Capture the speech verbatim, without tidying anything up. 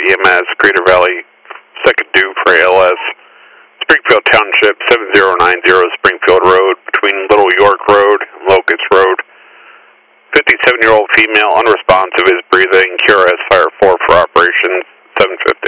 E M S, Crater Valley, second due for A L S. Springfield Township, seven zero nine zero Springfield Road, between Little York Road and Locust Road. fifty-seven-year-old female, unresponsive, is breathing. Q R S Fire four for operations, seven fifty.